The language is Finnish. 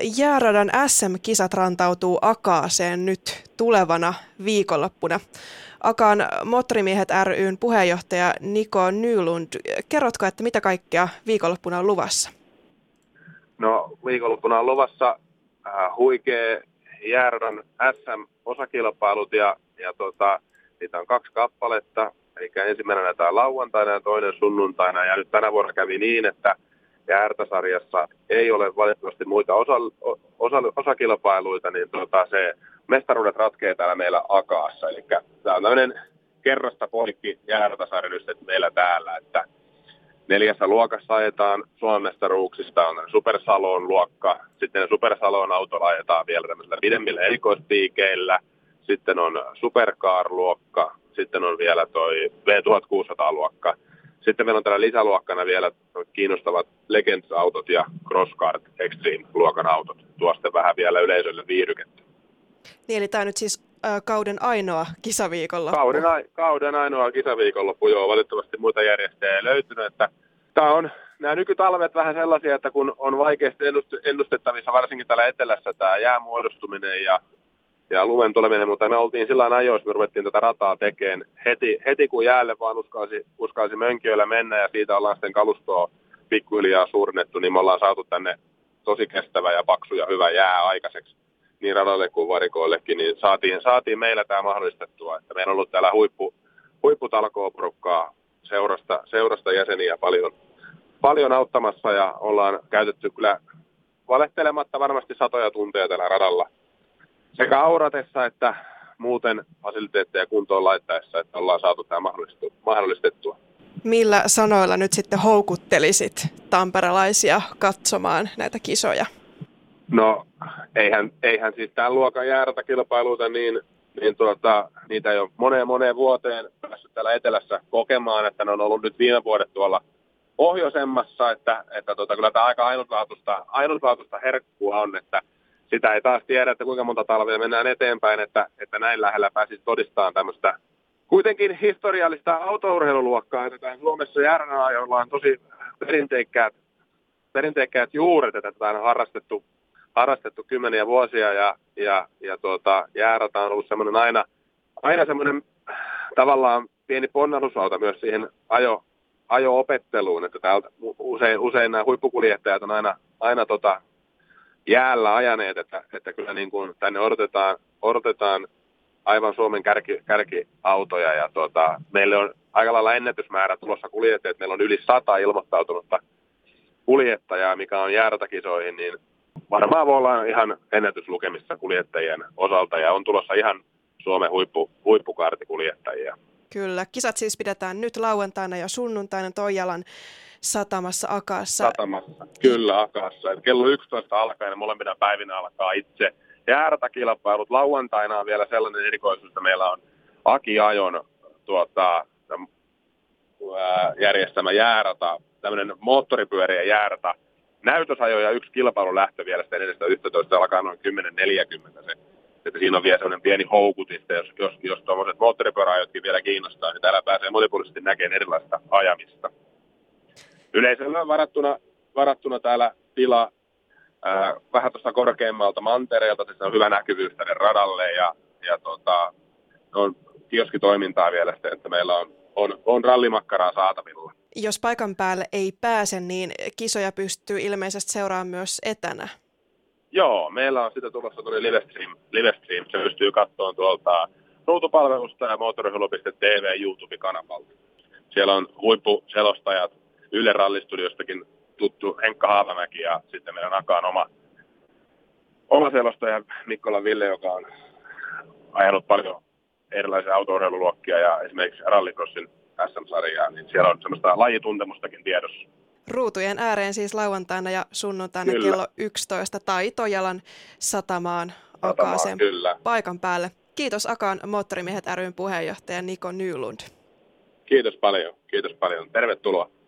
Jääradan SM-kisat rantautuu Akaaseen nyt tulevana viikonloppuna. Akaan Moottorimiehet ryn puheenjohtaja Niko Nylund, kerrotko, että mitä kaikkea viikonloppuna on luvassa? No, viikonloppuna on luvassa huikea jääradan SM-osakilpailut ja niitä on 2 kappaletta. Eli ensimmäinen näytetään lauantaina ja toinen sunnuntaina. Ja nyt tänä vuonna kävi niin, että jäärätäsarjassa ei ole valitettavasti muita osakilpailuita, niin se mestaruudet ratkee täällä meillä Akaassa. Eli tämä on tämmöinen kerrasta poikki jäärätäsarja meillä täällä, että 4 luokassa ajetaan Suomen mestaruuksista, on Super Saloon luokka, sitten Super Saloon autolla ajetaan vielä tämmöisillä pidemmillä erikoispiikeillä, sitten on Supercar-luokka, sitten on vielä toi V1600-luokka. Sitten meillä on täällä lisäluokkana vielä kiinnostavat Legends-autot ja Crosskart Extreme-luokan autot. Tuo sitten vähän vielä yleisölle viihdykettä. Niin, eli tämä on nyt siis kauden ainoa kisaviikonloppu. Kauden ainoa kisaviikonloppu, joo. Valitettavasti muita järjestäjiä ei löytynyt. Että tämä on nämä nykytalvet vähän sellaisia, että kun on vaikeasti ennustettavissa, varsinkin täällä etelässä tämä jäämuodostuminen ja lumen tuleminen, mutta me oltiin sillä ajoissa, me ruvettiin tätä rataa tekemään heti kun jäälle vaan uskalsi mönkijöillä mennä ja siitä ollaan sitten kalustoa pikkuhiljaa suurennettu, niin me ollaan saatu tänne tosi kestävä ja paksu ja hyvä jää aikaiseksi niin radalle kuin varikoillekin, niin saatiin meillä tämä mahdollistettua, että meillä on ollut täällä huipputalkooporukkaa seurasta jäseniä paljon auttamassa ja ollaan käytetty kyllä valehtelematta varmasti satoja tunteja tällä radalla. Sekä auratessa että muuten fasiliteetteja kuntoon laittaessa, että ollaan saatu tämä mahdollistettua. Millä sanoilla nyt sitten houkuttelisit tamperelaisia katsomaan näitä kisoja? No, eihän siis tämän luokan jäärätäkilpailuita, niitä ei ole moneen vuoteen päässyt täällä etelässä kokemaan, että ne on ollut nyt viime vuodet tuolla pohjoisemmassa, että kyllä tämä aika ainutlaatuista herkkua on, että sitä ei taas tiedä, että kuinka monta talvea mennään eteenpäin, että näin lähellä pääsisi todistamaan tämmöistä kuitenkin historiallista autourheiluluokkaa, että tämän Suomessa jääräajoilla on tosi perinteikkäät juuret, että tätä on harrastettu kymmeniä vuosia ja jäärata on ollut semmoinen aina semmoinen tavallaan pieni ponnahduslauta myös siihen ajo-opetteluun, että täältä usein nämä huippukuljettajat on aina jäällä ajaneet, että kyllä niin kuin tänne odotetaan aivan Suomen kärkiautoja ja meille on aika lailla ennätysmäärä tulossa kuljettajat. Meillä on yli 100 ilmoittautunutta kuljettajaa, mikä on jäärätäkisoihin, niin varmaan voi olla ihan ennätyslukemissa kuljettajien osalta ja on tulossa ihan Suomen huippukaartikuljettajia. Kyllä, kisat siis pidetään nyt lauantaina ja sunnuntaina Toijalan satamassa Akaassa. Kyllä Akaassa. Et kello 11 alkaen molempina päivinä alkaa itse jäärätäkilpailut. Lauantaina on vielä sellainen erikoisuus, että meillä on Aki Ajon järjestämä jäärata, tämmöinen moottoripyörien jäärata. Näytösajo ja 1 kilpailun lähtö vielä sitten 4.11 alkaa noin 10.40 se. Että siinä on vielä sellainen pieni houkutin, jos tuommoiset moottoripyöräajotkin vielä kiinnostaa, niin täällä pääsee monipuolisesti näkemään erilaista ajamista. Yleisöllä on varattuna täällä tila vähän tuosta korkeammalta mantereelta, siis on hyvä näkyvyys tänne radalle ja on kioskitoimintaa vielä sitten, että meillä on rallimakkaraa saatavilla. Jos paikan päälle ei pääse, niin kisoja pystyy ilmeisesti seuraamaan myös etänä. Joo, meillä on sitä tulossa tuli livestream. Se pystyy katsomaan tuolta ruutupalvelusta ja moottorihulu.tv YouTube-kanavalta. Siellä on huippuselostajat Yle Rallistudiostakin tuttu Henkka Haapamäki ja sitten meillä on Akaan oma selostaja Mikkolan Ville, joka on ajanut paljon erilaisia autourheiluluokkia ja esimerkiksi rallycrossin SM-sarjaa, niin siellä on semmoista lajituntemustakin tiedossa. Ruutujen ääreen siis lauantaina ja sunnuntaina Kyllä. kello 11 tai Toijalan satamaan Akaaseen paikan päälle. Kiitos Akaan Moottorimiehet ryn puheenjohtaja Niko Nylund. Kiitos paljon. Tervetuloa.